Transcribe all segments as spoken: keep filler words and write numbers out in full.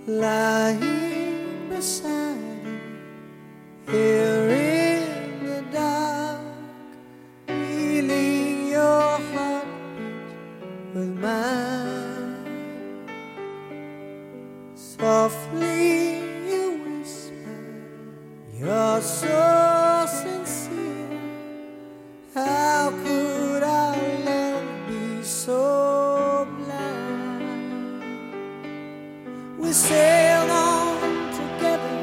lying beside you here in the dark, feeling your heartbeat with mine. Softly you whisper, you're so sincere. How could our love be so blind? We sailed on together,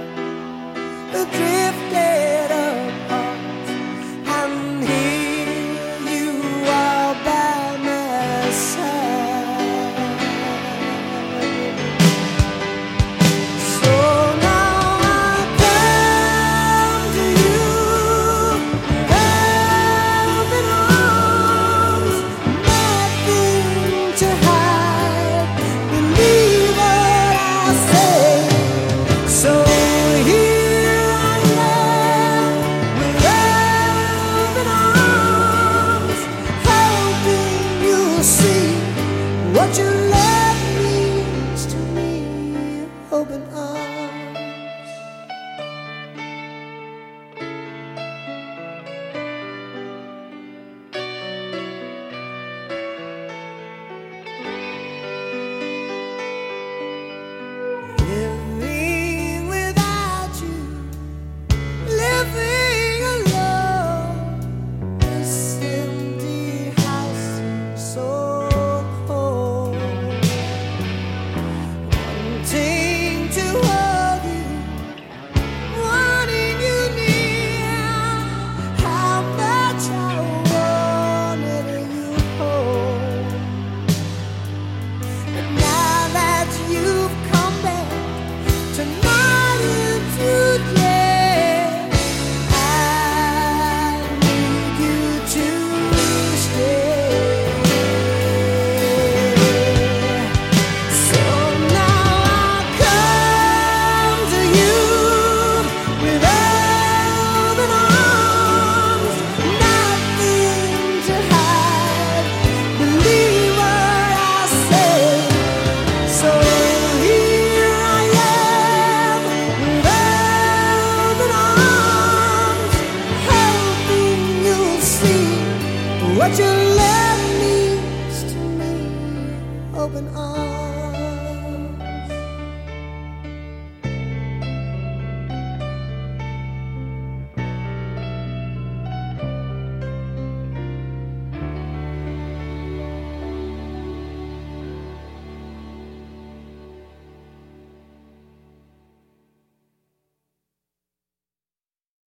drifted apart, and here you are by my side. So now I come to you, open arms, nothing to hide. Believe what I say. So here I am, with open arms, hoping you'll see what your love means to me. Open arms. Living without you, living alone, this empty house seems so cold. Wanting to hold you, wanting you near, how much I wanted you home. But now that you've come back tonight and today, I need you to stay. So now I come to you with open arms, nothing to hide. Believe what I say. So here I am, with open arms, hoping you'll see what you